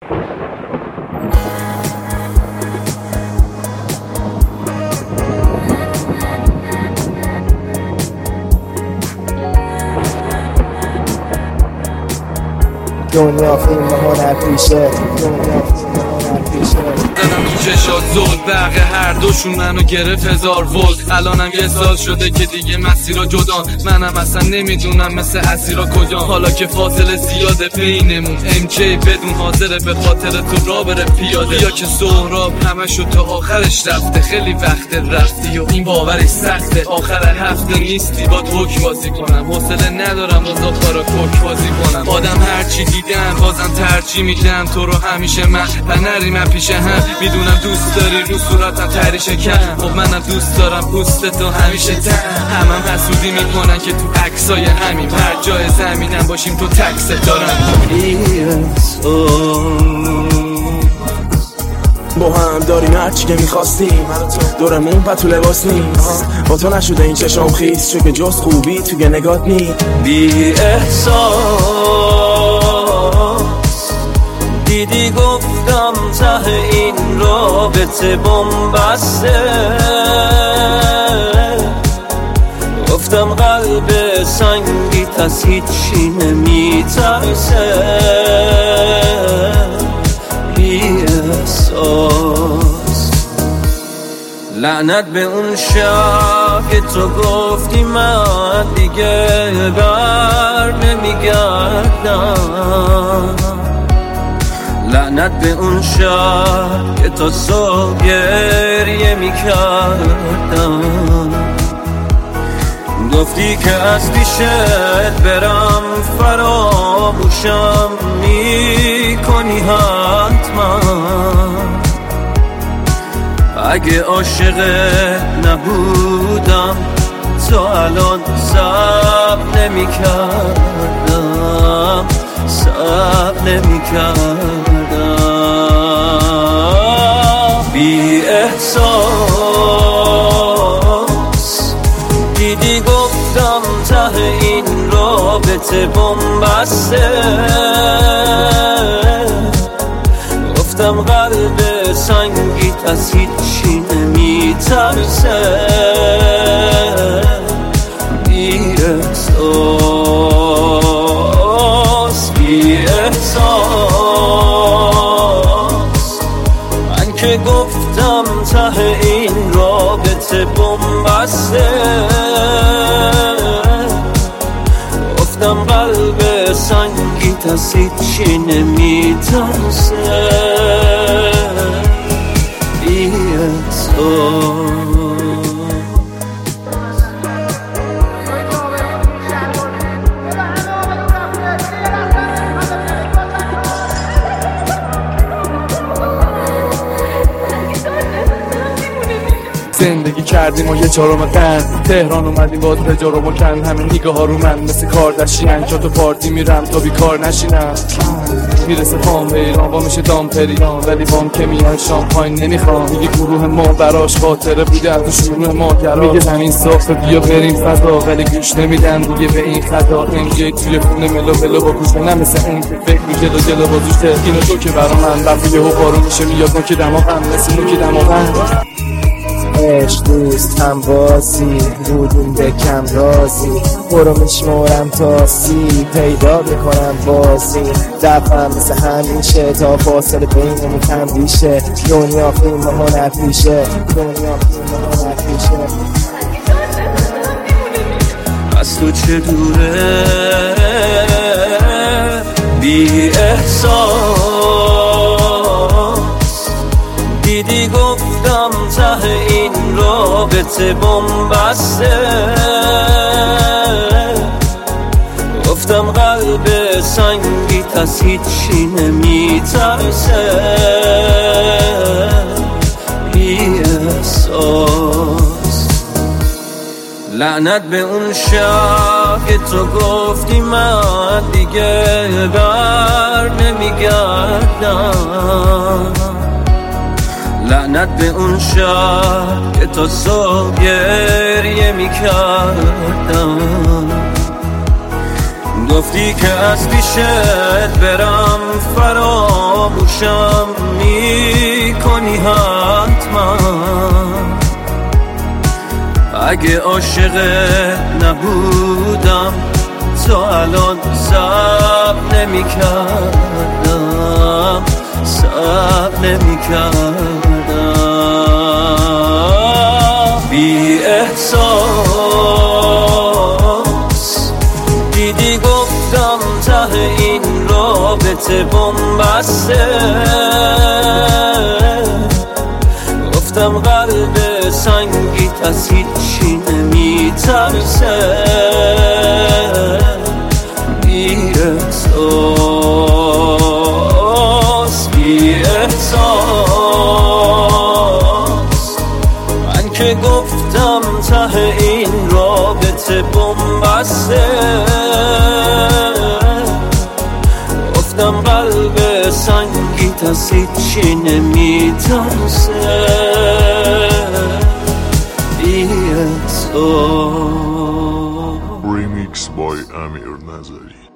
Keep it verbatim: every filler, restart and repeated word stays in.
دنیا فیلم هنر پیشه، دنیا فیلم هنر پیشه. زنم تو چشات زود برق هر دوشون منو گرفت هزار ولت. الانم یه سال شده که دیگه مسیرا جدا، منم اصلا نمیدونم مثل اسیرا کجا. حالا که فاصله زیاده بینمون، ام جی بدون حاضره به خاطر تو را بره پیاده. یا که سهراب همشو تا آخرش رفته، خیلی وقت رفتی و این باورش سخته. آخر هفته نیستی با توک بازی کنم، حوصله ندارم با زاخارا کوک بازی کنم. آدم هرچی دیدم بازم ترجیح میدم تو رو همیشه من و نریم پیش هم. میدونم دوست داری رو صورتم تریشه کن، خب منم دوست دارم پوست تو همیشه تن. همم حسودی میکنن که تو عکسای همین هر جای زمینم باشیم تو تکس دارم. با هم داریم هرچی که میخواستیم، دورمون پا تو لباس نیست. با تو نشده این چشم خیس، چون که جز خوبی توی نگات نی. بی احساس دیدی گفتم ته این رابطه بن‌بسته، گفتم قلب سنگی از هیچی نمیترسه. بی احساس لعنت به اون شب که تو گفتی من دیگه بر نمیگردم. لعنت به اون شب که تا صبح گریه میکردم. گفتی که از پیشت برم فراموشم میکنی حتما. اگه عاشقت نبودم تا الان صبر نمیکردم، صبر نمیکردم. بی احساس دیدی گفتم ته این رابطه بن‌بسته، گفتم قلب سنگی از هیچی نمیترسه. بی احساس بی احساس من که گفتم ته این رابطه بن‌بسته، گفتم قلب سنگی از هیچی نمیترسه. بی احساس زندگی کردیم و یه چهارم قند، تهران اومدیم باز به جارو بکن. همه نگاه ها رو من مثل کاردشین، جا تو پارتی میرم تا بیکار نشینم. میرسه پام به ایران با میشه دامپریان، ولی بام که میان شامپاین نمیخوام. میگه گروه ما براش خاطره بوده از شروع ما کرا. میگه زمین صافه بیا بریم فضا، ولی گوش نمیدن دیگه به این خطا. ام جی توی خونه ملو ملو با گوش نه مثل اون که فکر میگه جلو جلو بازوشه. اینو تو که برا من وقتی یهو بارون میشه میاد نوک دماغم مثل نوک دماغم. عشق دوست هم بازی بودیم به کم رازی، برو میشمارم تا سی پیدا بکنم بازی. دفعم مثل همیشه تا فاصله بینمون کم بیشه. دنیا فیلم هنر پیشه، دنیا فیلم هنر پیشه. از تو چه دوره بی احساس دیدی گفتم ته این رابطه بن‌بسته، گفتم قلب سنگی از هیچی نمیترسه. بی احساس لعنت به اون شب که تو گفتی من دیگه بر نمیگردم. لعنت به اون شب که تا صبح گریه میکردم. گفتی که از پیشت برم فراموشم میکنی حتما، اگه عاشقت نبودم تا الان صبر نمی کردم صبر نمی کردم. بی احساس دیدی گفتم ته این رابطه بنبسته، گفتم قلب سنگی از هیچی نمیترسه. بی احساس بی احساس من که گفتم ته این رابطه بنبسته، گفتم قلب سنگی از هیچی نمیترسه. Remix by Amir Nazari.